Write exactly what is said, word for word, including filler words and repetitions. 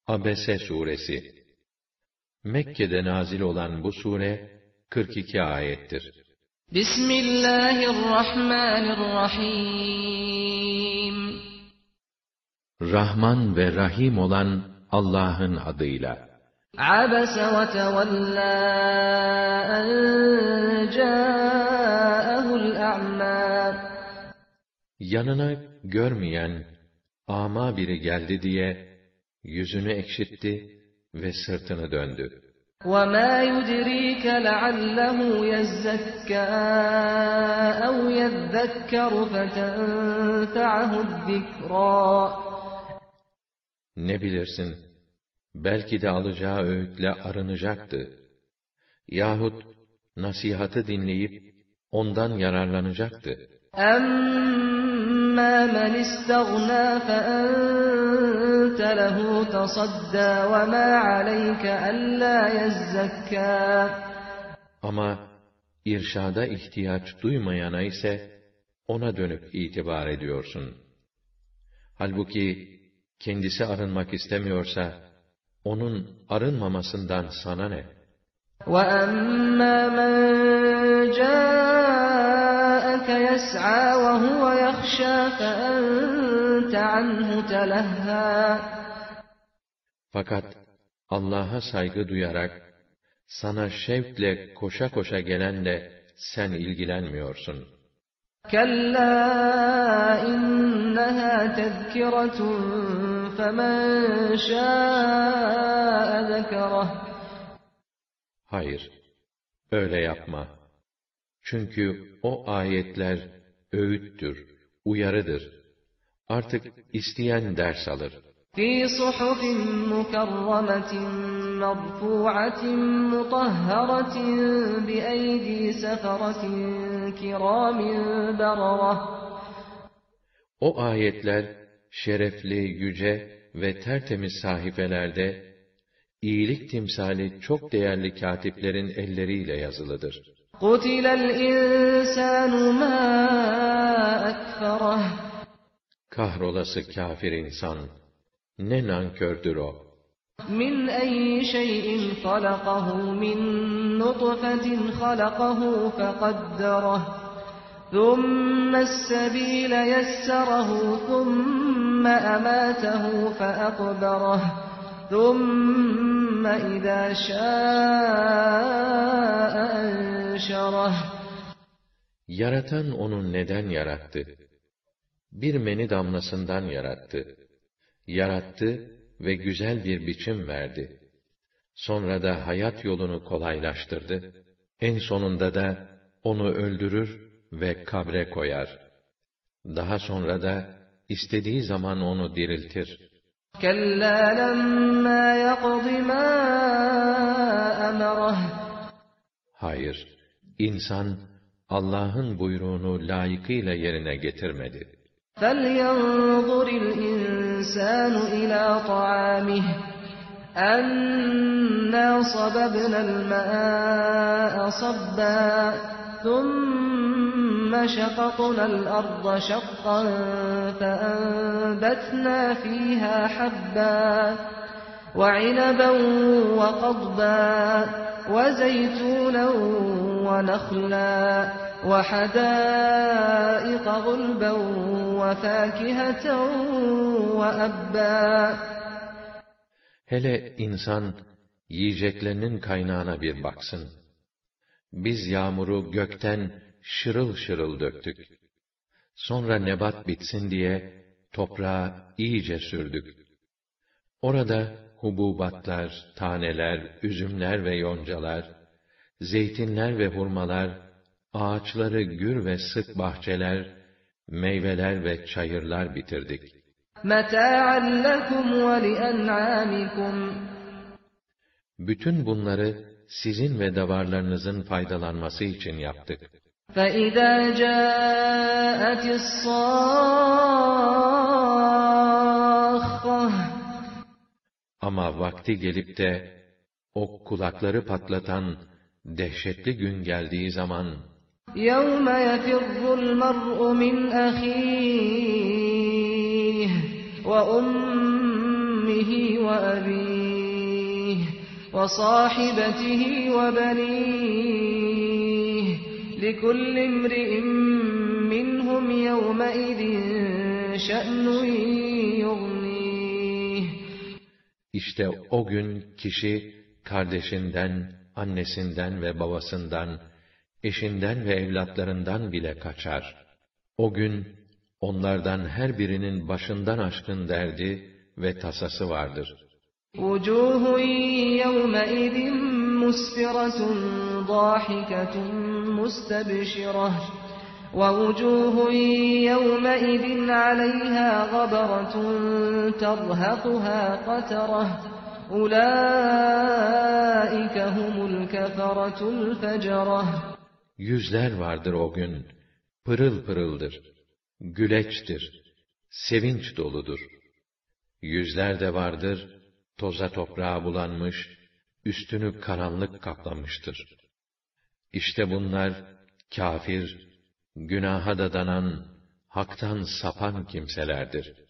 Abese suresi Mekke'de nazil olan bu sure kırk iki ayettir. Bismillahirrahmanirrahim. Rahman ve Rahim olan Allah'ın adıyla. Abese ve tevellâ en câehul a'mâ. Yanına görmeyen, ama biri geldi diye yüzünü ekşitti ve sırtını döndü. وَمَا يُدْرِيكَ لَعَلَّهُ يَزَّكَّىٰ أَوْ يَذَّكَّرُ فَتَنفَعَهُ الذِّكْرَىٰ. Ne bilirsin, belki de alacağı öğütle arınacaktı. Yahut nasihatı dinleyip ondan yararlanacaktı. أَمَّا مَنِ اسْتَغْنَىٰ فَأَنتَ لَهُ تَصَدَّىٰ وَمَا عَلَيْكَ أَلَّا يَزَّكَّىٰ. Ama irşada ihtiyaç duymayana ise ona dönüp itibar ediyorsun. Halbuki kendisi arınmak istemiyorsa onun arınmamasından sana ne? وَأَمَّا مَنْ جَاءَكَ يَسْعَىٰ وَهُوَ يَخْشَىٰ فَأَنْتَ عَنْهُ تَلَهَّىٰ. Fakat Allah'a saygı duyarak sana şevkle koşa koşa gelenle sen ilgilenmiyorsun. كَلَّا إِنَّهَا تَذْكِرَةٌ فَمَنْ شَاءَ ذَكَرَهُ. Hayır, öyle yapma. Çünkü o ayetler öğüttür, uyarıdır. Artık isteyen ders alır. فِي صُحُفٍ مُكَرَّمَةٍ مَرْفُوعَةٍ مُطَهَّرَةٍ بِأَيْدِي سَفَرَةٍ كِرَامٍ بَرَرَةٍ. O ayetler şerefli, yüce ve tertemiz sahifelerde İyilik timsali çok değerli katiplerin elleriyle yazılıdır. قُتِلَ الْاِنْسَانُ مَا أَكْفَرَهُ. Kahrolası kafir insan, ne nankördür o. مِنْ أَيِّ شَيْءٍ خَلَقَهُ مِنْ نُطْفَةٍ خَلَقَهُ فَقَدَّرَهُ ثُمَّ السَّبِيلَ يَسَّرَهُ ثُمَّ أَمَاتَهُ فَأَقْبَرَهُ ثُمَّ إِذَا شَاءَ أَنْشَرَهُ. Yaratan onu neden yarattı? Bir meni damlasından yarattı. Yarattı ve güzel bir biçim verdi. Sonra da hayat yolunu kolaylaştırdı. En sonunda da onu öldürür ve kabre koyar. Daha sonra da istediği zaman onu diriltir. كَلَّا لَمَّا يَقْضِ مَا أَمَرَهُ. Hayır, insan Allah'ın buyruğunu layıkıyla yerine getirmedi. فَلْيَنْظُرِ الْإِنْسَانُ إِلَى طَعَامِهِ أَنَّا صَبَبْنَا الْمَاءَ صَبًّا ثُمَّ شَقَقْنَا الْأَرْضَ شَقًّا فَأَنْبَتْنَا فِيهَا حَبًّا وَعِنَبًا وَقَضْبًا وَزَيْتُونًا وَنَخْلًا وَحَدَائِقَ غُلْبًا وَفَاكِهَةً وَأَبًّا. Hele insan yiyeceklerinin kaynağına bir baksın. Biz yağmuru gökten şırıl şırıl döktük. Sonra nebat bitsin diye toprağa iyice sürdük. Orada hububatlar, taneler, üzümler ve yoncalar, zeytinler ve hurmalar, ağaçları gür ve sık bahçeler, meyveler ve çayırlar bitirdik. مَتَاعًا لَكُمْ وَلِأَنْعَامِكُمْ. Bütün bunları sizin ve davarlarınızın faydalanması için yaptık. فَإِذَا جَاءَتِ الصَّاخَّةُ. Ama vakti gelip de o kulakları patlatan dehşetli gün geldiği zaman يَوْمَ يَفِرُّ الْمَرْءُ مِنْ أَخِيهِ وَأُمِّهِ وأبيه وصاحبته وبنيه لكل امرئ منهم يومئذ شأن يغنيه. İşte o gün kişi kardeşinden, annesinden ve babasından, eşinden ve evlatlarından bile kaçar. O gün onlardan her birinin başından aşkın derdi ve tasası vardır. وُجُوهٌ يَوْمَئِذٍ مُسْفِرَةٌ ضَاحِكَةٌ مُسْتَبْشِرَةٌ وَوُجُوهٌ يَوْمَئِذٍ عَلَيْهَا غَبَرَةٌ تَرْهَقُهَا قَتَرَةٌ أُولَٰئِكَ هُمُ الْكَفَرَةُ الْفَجَرَةُ. Yüzler vardır o gün, pırıl pırıldır, güleçtir, sevinç doludur. Yüzler de vardır, toza toprağa bulanmış, üstünü karanlık kaplamıştır. İşte bunlar, kâfir, günaha dadanan, haktan sapan kimselerdir.